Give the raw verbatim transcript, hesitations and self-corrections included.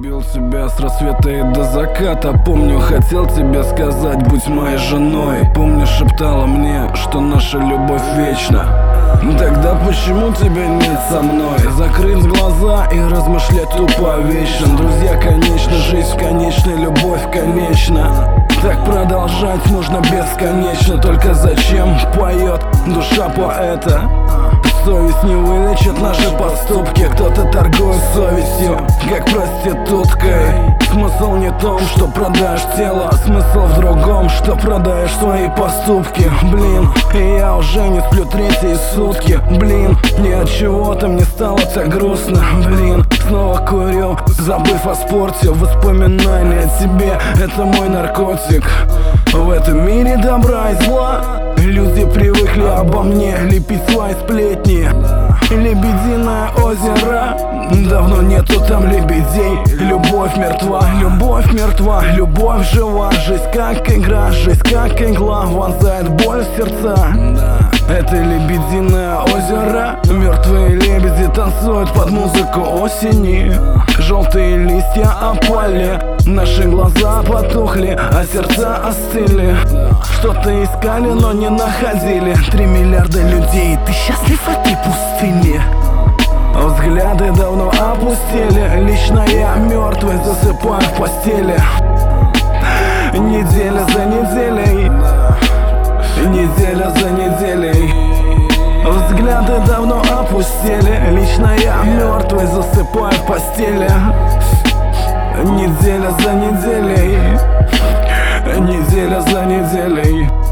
Любил тебя с рассвета и до заката. Помню, хотел тебе сказать, будь моей женой. Помню, шептала мне, что наша любовь вечна. Тогда почему тебя нет со мной? Закрыть глаза и размышлять тупо вечно. Друзья, конечно, жизнь конечна, любовь конечна. Так продолжать можно бесконечно. Только зачем поет душа поэта? Совесть не вылечит наши поступки. Кто-то торгует совестью, как проституткой. Смысл не в том, что продаешь тело, смысл в другом, что продаешь свои поступки. Блин, и я уже не сплю третьи сутки. Блин, ни от чего-то мне стало так грустно. Блин, снова курю, забыв о спорте. Воспоминания о тебе — это мой наркотик. В этом мире добра и зла люди привыкли обо мне лепить свои сплетни. Лебединое озеро, давно нету там лебедей. Любовь мертва, любовь мертва, любовь жива. Жизнь как игра, жизнь как игла, вонзает боль в сердца. Это лебединое озеро, мертвые лебеди танцуют под музыку осени. Желтые листья опали, наши глаза потухли, а сердца остыли. Что-то искали, но не находили. Три миллиарда людей, ты счастлив в этой пустыне? Взгляды давно опустили, лично я мертвый, засыпаю в постели. Неделя за неделей, неделя за неделей. Взгляды давно опустили, лично я мертвый, засыпаю в постели. Неделя за неделей, неделя за неделей.